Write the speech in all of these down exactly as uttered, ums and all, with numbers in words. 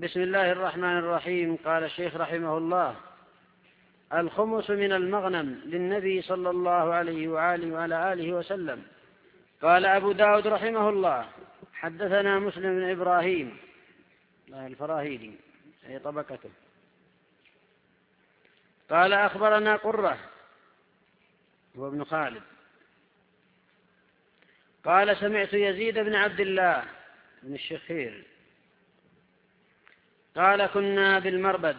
بسم الله الرحمن الرحيم. قال الشيخ رحمه الله: الخمس من المغنم للنبي صلى الله عليه وآله وعلى آله وسلم. قال أبو داود رحمه الله: حدثنا مسلم بن إبراهيم الفراهيدي أي طبقته قال أخبرنا قرة هو ابن خالد قال سمعت يزيد بن عبد الله بن الشخير قال كنا بالمربد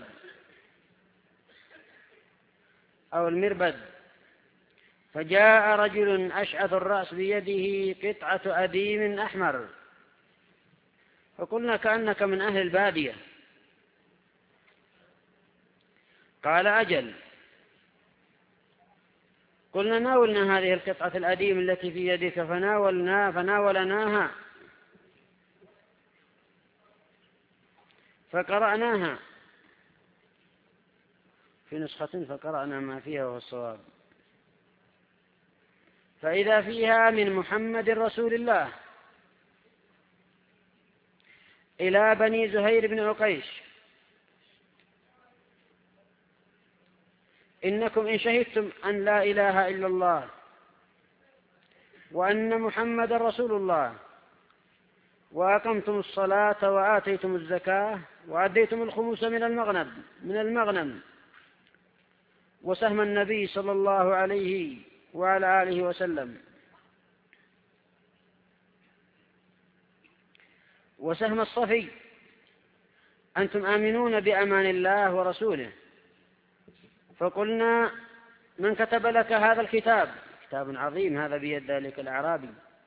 أو المربد فجاء رجل أشعث الرأس بيده قطعة أديم أحمر فقلنا كأنك من أهل البادية. قال أجل. قلنا ناولنا هذه القطعة الأديم التي في يدك فناولنا فناولناها فقرأناها في نسخة فقرأنا ما فيها وهو الصواب، فإذا فيها من محمد رسول الله إلى بني زهير بن عقيش: إنكم إن شهدتم أن لا إله إلا الله وأن محمد رسول الله وأقمتم الصلاة وآتيتم الزكاة وأديتم الخمس من المغنم من المغنم وسهم النبي صلى الله عليه وعلى آله وسلم وسهم الصفي أنتم آمنون بأمان الله ورسوله. فقلنا: من كتب لك هذا الكتاب؟ كتاب عظيم هذا بيد ذلك الأعرابي.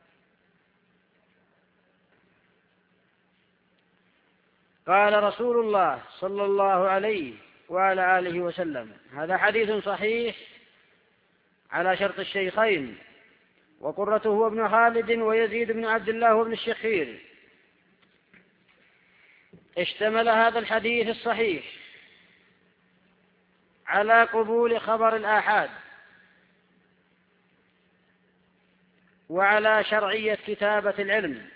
قال: رسول الله صلى الله عليه وعلى آله وسلم. هذا حديث صحيح على شرط الشيخين، وقرته هو ابن خالد ويزيد بن عبد الله وابن الشخير. اشتمل هذا الحديث الصحيح على قبول خبر الآحاد وعلى شرعية كتابة العلم.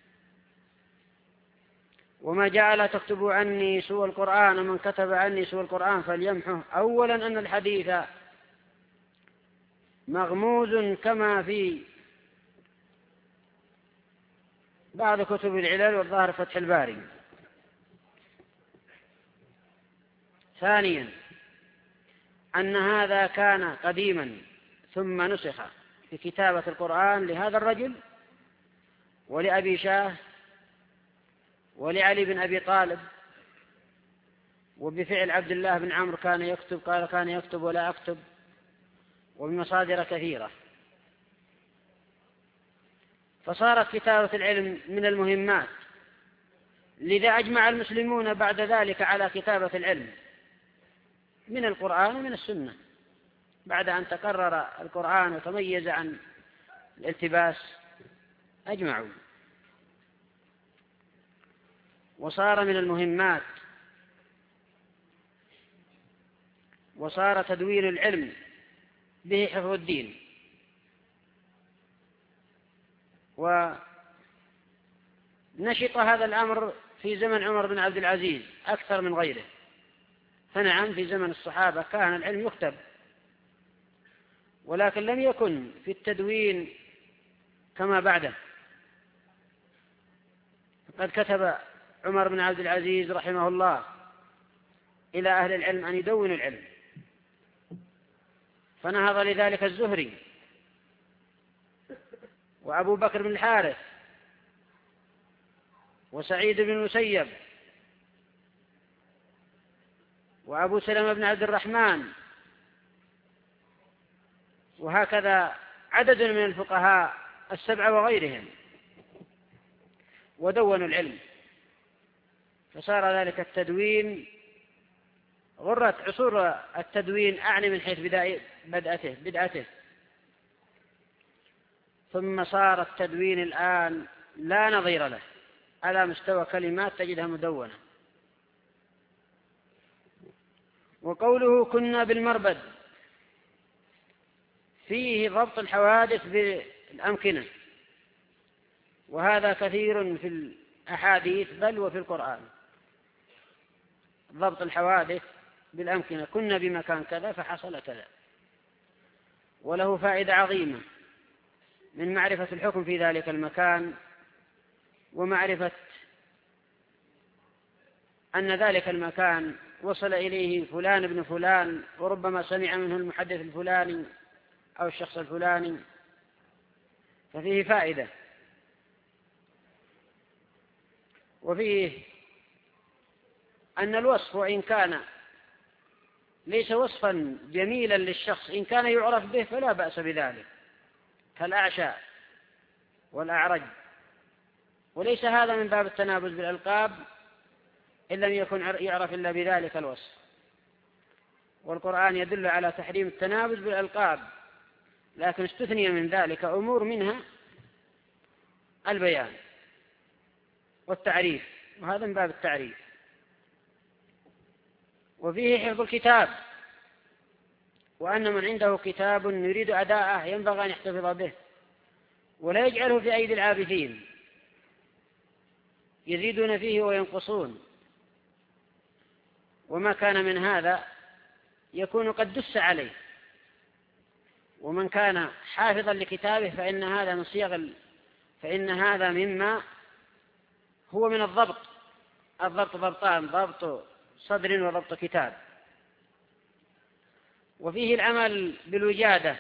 وما جعل تكتب عني سوى القرآن ومن كتب عني سوى القرآن فليمحه. أولا أن الحديث مغموز كما في بعض كتب العلل والظاهر فتح الباري. ثانيا أن هذا كان قديما ثم نسخ في كتابة القرآن لهذا الرجل ولأبي شاه ولعلي بن أبي طالب، وبفعل عبد الله بن عمرو كان يكتب قال كان يكتب ولا أكتب، وبمصادر كثيرة. فصارت كتابة العلم من المهمات، لذا أجمع المسلمون بعد ذلك على كتابة العلم من القرآن ومن السنة بعد أن تقرر القرآن وتميز عن الالتباس أجمعوا. وصار من المهمات، وصار تدوين العلم به حفظ الدين. ونشط هذا الأمر في زمن عمر بن عبد العزيز أكثر من غيره. فنعم في زمن الصحابة كان العلم يكتب، ولكن لم يكن في التدوين كما بعده. قد كتب عمر بن عبد العزيز رحمه الله إلى أهل العلم أن يدونوا العلم، فنهض لذلك الزهري وأبو بكر بن الحارث وسعيد بن المسيب وأبو سلمة بن عبد الرحمن، وهكذا عدد من الفقهاء السبعة وغيرهم، ودونوا العلم. فصار ذلك التدوين غرت عصور التدوين، أعني من حيث بدأته بدأته ثم صار التدوين الآن لا نظير له على مستوى كلمات تجدها مدونة. وقوله كنا بالمربد فيه ضبط الحوادث بالأمكنة، وهذا كثير في الأحاديث بل وفي القرآن. ضبط الحوادث بالأمكنة، كنا بمكان كذا فحصل كذا. وله فائدة عظيمة من معرفة الحكم في ذلك المكان، ومعرفة أن ذلك المكان وصل إليه فلان ابن فلان، وربما سمع منه المحدث الفلاني أو الشخص الفلاني، ففيه فائدة. وفيه أن الوصف وإن كان ليس وصفا جميلا للشخص، إن كان يعرف به فلا بأس بذلك، كالأعشى والأعرج. وليس هذا من باب التنابز بالألقاب إن لم يكن يعرف إلا بذلك الوصف. والقرآن يدل على تحريم التنابز بالألقاب، لكن استثني من ذلك أمور، منها البيان والتعريف، وهذا من باب التعريف. وفيه حفظ الكتاب، وأن من عنده كتاب يريد أداءه ينبغي أن يحتفظ به ولا يجعله في أيدي العابثين يزيدون فيه وينقصون، وما كان من هذا يكون قد دس عليه. ومن كان حافظا لكتابه فإن هذا من صيغ فإن هذا مما هو من الضبط. الضبط ضبطان، ضبط صدر وضبط كتاب. وفيه العمل بالوجادة،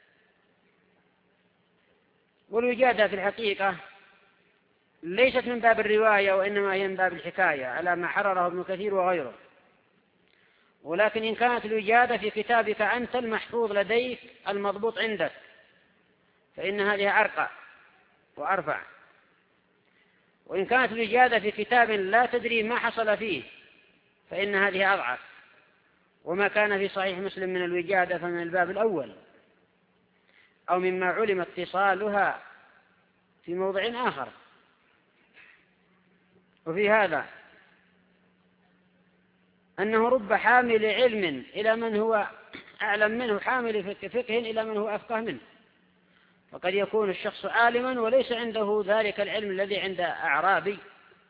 والوجادة في الحقيقة ليست من باب الرواية، وإنما هي من باب الحكاية على ما حرره ابن كثير وغيره. ولكن إن كانت الوجادة في كتابك أنت المحفوظ لديك المضبوط عندك فإن هذه أرقى وأرفع. وإن كانت الوجادة في كتاب لا تدري ما حصل فيه فإن هذه أضعف. وما كان في صحيح مسلم من الوجادة فمن الباب الأول، أو مما علم اتصالها في موضع آخر. وفي هذا أنه رب حامل علم إلى من هو أعلم منه، حامل فقه إلى من هو أفقه منه. فقد يكون الشخص عالما وليس عنده ذلك العلم الذي عند أعرابي،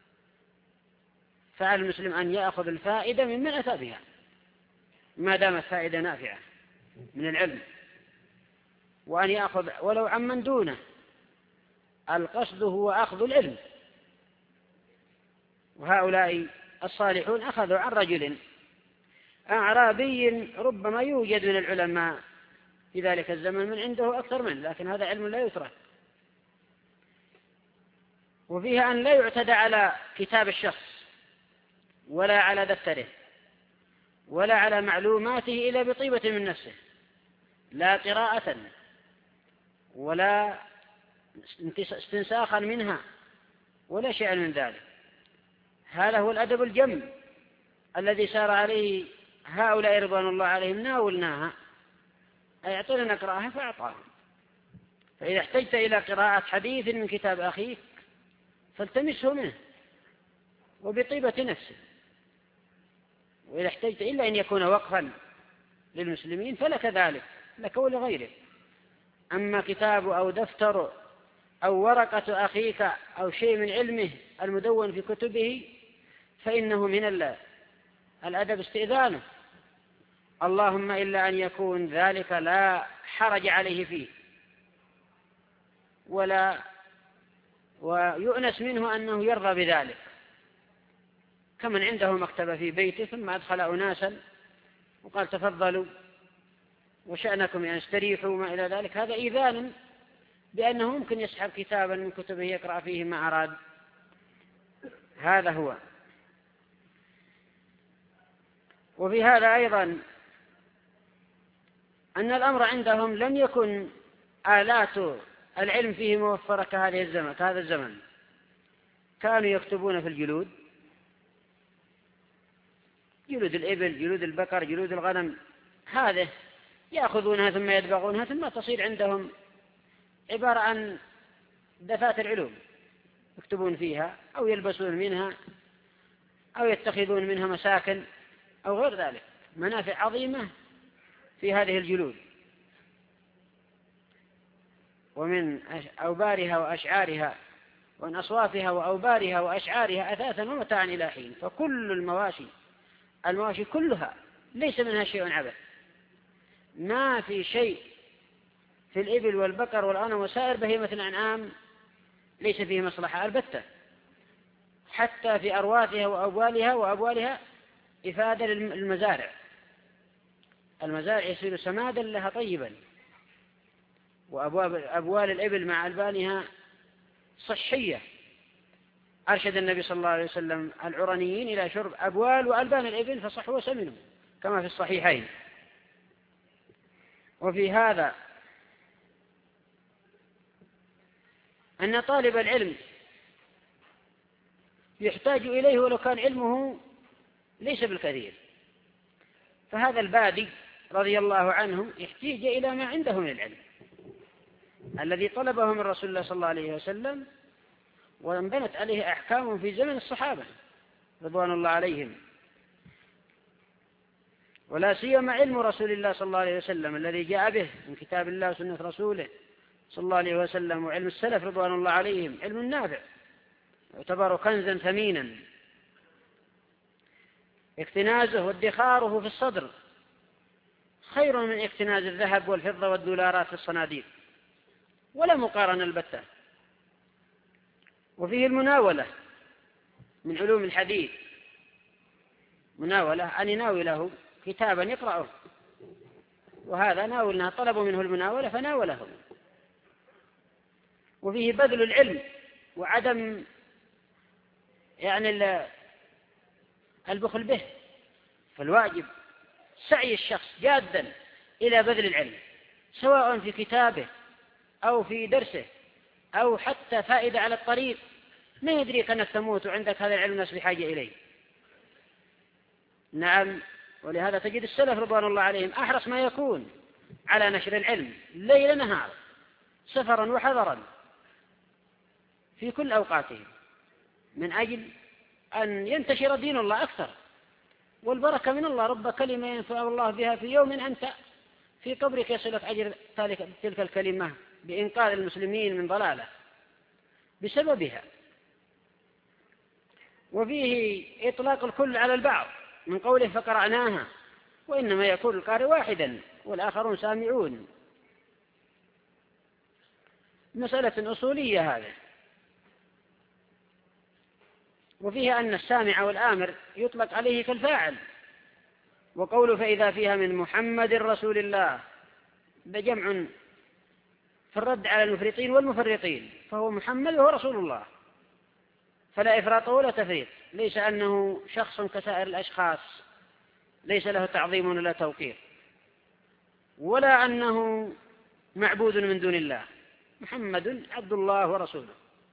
فعلى المسلم أن يأخذ الفائدة ممن أتى بها ما دامت فائدة نافعة من العلم، وأن يأخذ ولو عمن دونه. القصد هو أخذ العلم. وهؤلاء الصالحون أخذوا عن رجل أعرابي ربما يوجد من العلماء في ذلك الزمن من عنده أكثر منه، لكن هذا علم لا يترك. وفيها أن لا يعتدى على كتاب الشخص ولا على دفتره ولا على معلوماته إلا بطيبة من نفسه، لا قراءة ولا استنساخا منها ولا شيء من ذلك. هذا هو الأدب الجم الذي سار عليه هؤلاء رضوان الله عليهم. ناولناها أعطينا نقرأها فأعطاهم. فإذا احتجت إلى قراءة حديث من كتاب أخيك فالتمسه منه وبطيبة نفسه، وإذا احتجت إلا أن يكون وقفا للمسلمين فلك ذلك، لك ولغيرك. أما كتاب أو دفتر أو ورقة أخيك أو شيء من علمه المدون في كتبه فإنه من الأدب استئذانه، اللهم إلا أن يكون ذلك لا حرج عليه فيه ولا ويؤنس منه أنه يرضى بذلك، كمن عنده مكتبة في بيته ثم أدخل أناسا وقال تفضلوا وشأنكم أن استريحوا ما إلى ذلك، هذا إيذان بأنه ممكن يسحب كتابا من كتبه يقرأ فيه ما أراد. هذا هو. وفي هذا أيضا أن الأمر عندهم لم يكن آلات العلم فيه موفرة كهذه الزمن كهذا الزمن. كانوا يكتبون في الجلود، جلود الإبل، جلود البقر، جلود الغنم، هذه يأخذونها ثم يدبغونها ثم تصير عندهم عبارة عن دفاتر علوم يكتبون فيها أو يلبسون منها أو يتخذون منها مساكن أو غير ذلك، منافع عظيمة في هذه الجلود. ومن أوبارها وأشعارها ومن أصوافها وأوبارها وأشعارها أثاثا ومتاعا إلى حين. فكل المواشي المواشي كلها ليس منها شيء عبث، ما في شيء في الإبل والبقر والغنم وسائر بهيمة الأنعام ليس فيه مصلحة البتة، حتى في أرواثها وأبوالها وأبوالها إفادة للمزارع. المزارع يصير سمادا لها طيبا، وأبوال الإبل مع ألبانها صحية. أرشد النبي صلى الله عليه وسلم العرنيين إلى شرب أبوال وألبان الإبل فصحوا وسمنوا كما في الصحيحين. وفي هذا أن طالب العلم يحتاج إليه ولو كان علمه ليس بالكثير. فهذا البادي رضي الله عنه يحتاج إلى ما عنده من العلم الذي طلبه من رسول الله صلى الله عليه وسلم، وانبنت عليه أحكام في زمن الصحابة رضوان الله عليهم، ولا سيما علم رسول الله صلى الله عليه وسلم الذي جاء به من كتاب الله وسنة رسوله صلى الله عليه وسلم، وعلم السلف رضوان الله عليهم علم نافع يعتبر كنزا ثمينا، اكتنازه وادخاره في الصدر خير من اكتناز الذهب والفضة والدولارات في الصناديق، ولا مقارنة البتة. وفيه المناولة من علوم الحديث، مناولة أن يناوله كتابا يقرأه، وهذا ناولنا طلبوا منه المناولة فناوله. وفيه بذل العلم وعدم يعني البخل به، فالواجب سعي الشخص جادا إلى بذل العلم، سواء في كتابه أو في درسه أو حتى فائدة على الطريق، ما يدريك أنك تموت وعندك هذا العلم الناس بحاجة إليه. نعم، ولهذا تجد السلف رضوان الله عليهم أحرص ما يكون على نشر العلم ليل نهار سفرا وحضرا في كل أوقاتهم، من أجل أن ينتشر دين الله أكثر، والبركة من الله. رب كلمة ينفع الله بها في يوم أنت في قبرك يصلك أجر تلك الكلمة بإنقاذ المسلمين من ضلالة بسببها. وفيه إطلاق الكل على البعض من قوله فقرأناها، وإنما يكون القارئ واحدا والآخرون سامعون. مسألة أصولية هذه. وفيها أن السامع والآمر يطلق عليه كالفاعل، وقوله فإذا فيها من محمد رسول الله بجمع في الرد على المفرطين والمفرطين، فهو محمد وهو رسول الله، فلا إفراط ولا تفريط، ليس أنه شخص كسائر الأشخاص ليس له تعظيم ولا توقير، ولا أنه معبود من دون الله، محمد عبد الله ورسوله.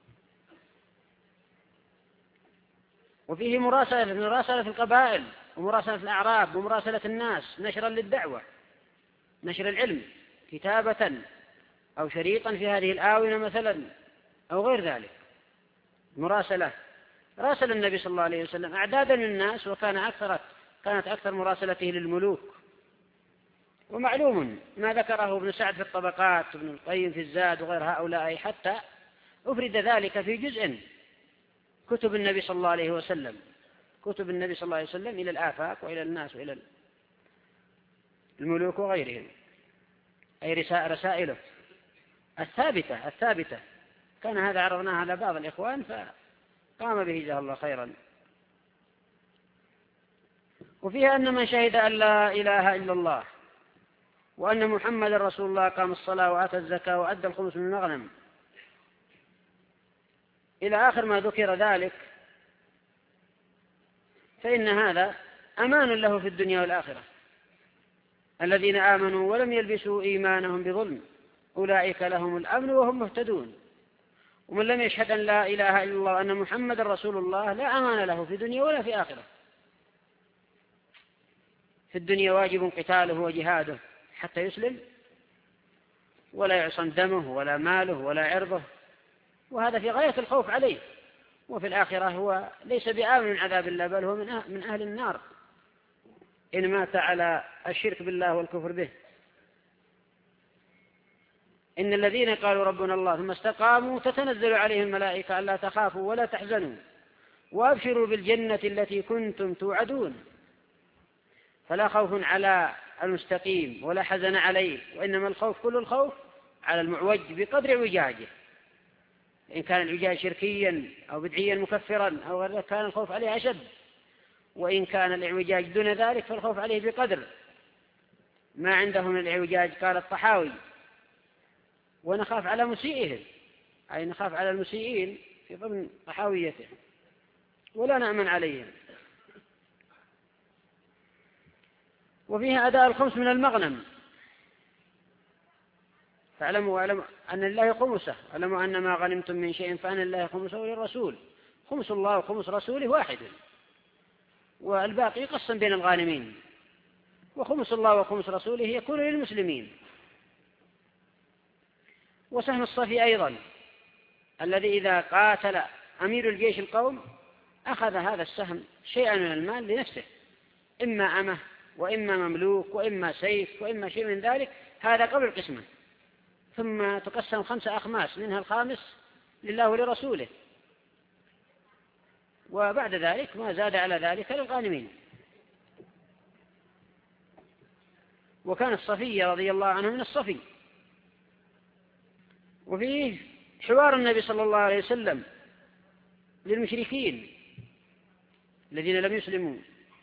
وفيه مراسلة مراسلة في القبائل ومراسلة في الأعراب ومراسلة الناس نشرا للدعوة، نشر العلم كتابة أو شريطا في هذه الآونة مثلا أو غير ذلك. مراسلة راسل النبي صلى الله عليه وسلم أعدادا من الناس، وكان أكثر كانت أكثر مراسلته للملوك. ومعلوم ما ذكره ابن سعد في الطبقات وابن القيم في الزاد وغير هؤلاء، حتى أفرد ذلك في جزء كتب النبي صلى الله عليه وسلم، كتب النبي صلى الله عليه وسلم إلى الآفاق وإلى الناس وإلى الملوك وغيرهم، أي رسائله الثابتة الثابتة. كان هذا عرضناها على بعض الإخوان فقام به جزاه الله خيرا. وفيها أن من شهد أن لا إله إلا الله وأن محمد رسول الله قام الصلاة وآتى الزكاة وأدى الخمس من المغنم إلى آخر ما ذكر ذلك، فإن هذا أمان له في الدنيا والآخرة. الذين آمنوا ولم يلبسوا إيمانهم بظلم أولئك لهم الأمن وهم مهتدون. ومن لم يشهد أن لا إله إلا الله وأن محمد رسول الله لا أمان له في دنيا ولا في آخرة. في الدنيا واجب قتاله وجهاده حتى يسلم، ولا يعصم دمه ولا ماله ولا عرضه، وهذا في غاية الخوف عليه. وفي الآخرة هو ليس بآمن من عذاب الله، بل هو من أهل النار إن مات على الشرك بالله والكفر به. إن الذين قالوا ربنا الله ثم استقاموا تتنزل عليهم الملائكة ألا تخافوا ولا تحزنوا وأبشروا بالجنة التي كنتم توعدون فلا خوف على المستقيم ولا حزن عليه، وإنما الخوف كل الخوف على المعوج بقدر اعوجاجه، إن كان العجاج شركيا أو بدعيا مكفرا أو غير ذلك كان الخوف عليه أشد، وإن كان الاعوجاج دون ذلك فالخوف عليه بقدر ما عنده من الاعوجاج. قال الطحاوي: ونخاف على مسيئهم، أي نخاف على المسيئين في ضمن طحاويته، ولا نأمن عليهم. وفيها أداء الخمس من المغنم، فاعلموا واعلموا أن لله خمسه، اعلموا أن ما غنمتم من شيء فأن لله خمسه وللرسول، خمس الله وخمس رسوله واحد، والباقي يقسم بين الغانمين، وخمس الله وخمس رسوله يكون للمسلمين. وسهم الصفي أيضا الذي إذا قاتل أمير الجيش القوم أخذ هذا السهم شيئا من المال لنفسه، إما أمه وإما مملوك وإما سيف وإما شيء من ذلك، هذا قبل القسمة، ثم تقسم خمسة أخماس منها الخامس لله ولرسوله، وبعد ذلك ما زاد على ذلك للغانمين. وكان الصفي رضي الله عنه من الصفي. وفيه حوار النبي صلى الله عليه وسلم للمشركين الذين لم يسلموا: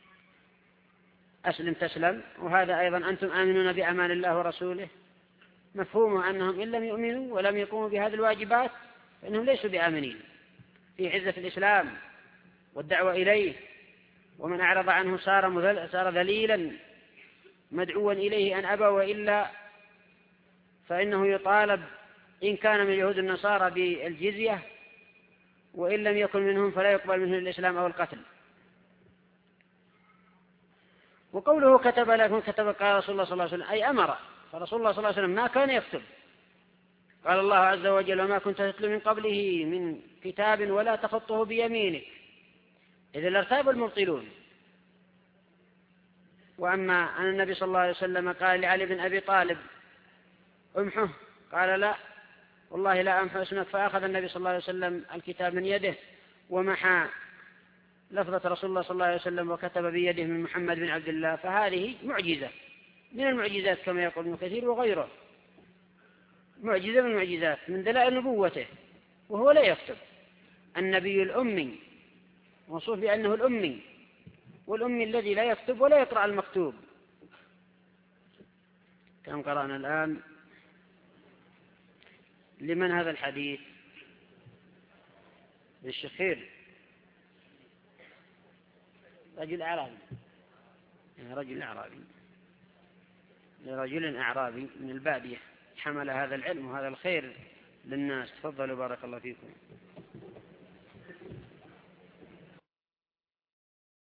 أسلم تسلم. وهذا أيضا أنتم آمنون بأمان الله ورسوله، مفهومه أنهم إن لم يؤمنوا ولم يقوموا بهذه الواجبات فإنهم ليسوا بآمنين في عزة الإسلام والدعوة إليه، ومن أعرض عنه صار صار ذليلا مدعوا إليه أن أبى، وإلا فإنه يطالب إن كان من اليهود النصارى بالجزية، وإن لم يكن منهم فلا يقبل منه الإسلام أو القتل. وقوله كتب لكم كتب قال رسول الله صلى الله عليه وسلم أي أمر، فرسول الله صلى الله عليه وسلم ما كان يكتب. قال الله عز وجل: وما كنت تتلو من قبله من كتاب ولا تخطه بيمينك، إذا لارتاب المبطلون. وأما أن النبي صلى الله عليه وسلم قال لعلي بن أبي طالب: امحه، قال: لا والله لا أمحو اسمك، فأخذ النبي صلى الله عليه وسلم الكتاب من يده ومحى لفظة رسول الله صلى الله عليه وسلم وكتب بيده من محمد بن عبد الله. فهذه معجزة من المعجزات كما يقول ابن كثير وغيره، معجزة من المعجزات من دلائل نبوته، وهو لا يكتب. النبي الأمي موصوف بأنه الأمي، والأمي الذي لا يكتب ولا يقرأ المكتوب. كم قرأنا الآن؟ لمن هذا الحديث؟ للشخير، رجل أعرابي، يعني رجل أعرابي لرجل أعرابي من البادية حمل هذا العلم وهذا الخير للناس. تفضلوا بارك الله فيكم.